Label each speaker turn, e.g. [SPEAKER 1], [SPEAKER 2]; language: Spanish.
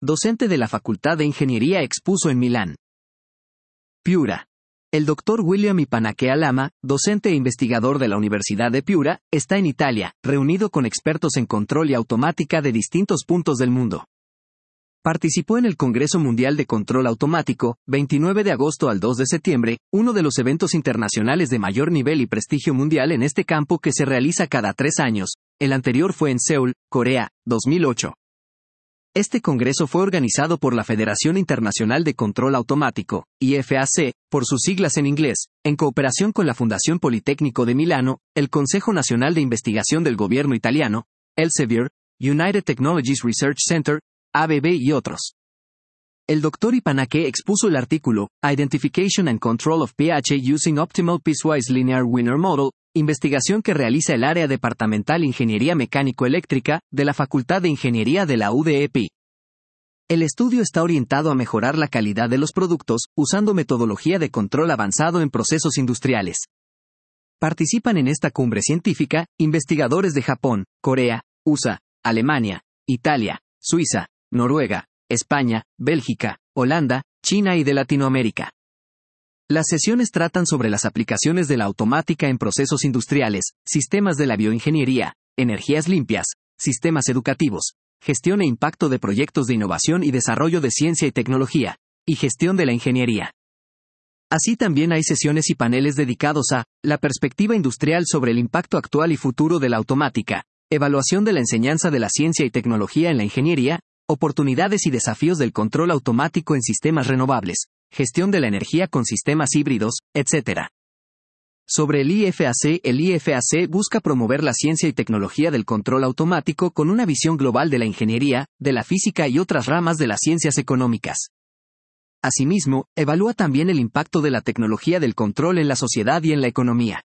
[SPEAKER 1] docente de la Facultad de Ingeniería, expuso en Milán. Piura. El Dr. William Ipanakea Lama, docente e investigador de la Universidad de Piura, está en Italia, reunido con expertos en control y automática de distintos puntos del mundo. Participó en el Congreso Mundial de Control Automático, 29 de agosto al 2 de septiembre, uno de los eventos internacionales de mayor nivel y prestigio mundial en este campo que se realiza cada 3 años. El anterior fue en Seúl, Corea, 2008. Este congreso fue organizado por la Federación Internacional de Control Automático, IFAC, por sus siglas en inglés, en cooperación con la Fundación Politécnico de Milano, el Consejo Nacional de Investigación del Gobierno Italiano, Elsevier, United Technologies Research Center, ABB y otros. El Dr. Ipanakea expuso el artículo, Identification and Control of PH Using Optimal Piecewise Linear Winner Model, investigación que realiza el Área Departamental Ingeniería Mecánico-Eléctrica, de la Facultad de Ingeniería de la UDEP. El estudio está orientado a mejorar la calidad de los productos, usando metodología de control avanzado en procesos industriales. Participan en esta cumbre científica, investigadores de Japón, Corea, USA, Alemania, Italia, Suiza, Noruega, España, Bélgica, Holanda, China y de Latinoamérica. Las sesiones tratan sobre las aplicaciones de la automática en procesos industriales, sistemas de la bioingeniería, energías limpias, sistemas educativos, gestión e impacto de proyectos de innovación y desarrollo de ciencia y tecnología, y gestión de la ingeniería. Así también hay sesiones y paneles dedicados a la perspectiva industrial sobre el impacto actual y futuro de la automática, evaluación de la enseñanza de la ciencia y tecnología en la ingeniería, oportunidades y desafíos del control automático en sistemas renovables, gestión de la energía con sistemas híbridos, etc. Sobre el IFAC busca promover la ciencia y tecnología del control automático con una visión global de la ingeniería, de la física y otras ramas de las ciencias económicas. Asimismo, evalúa también el impacto de la tecnología del control en la sociedad y en la economía.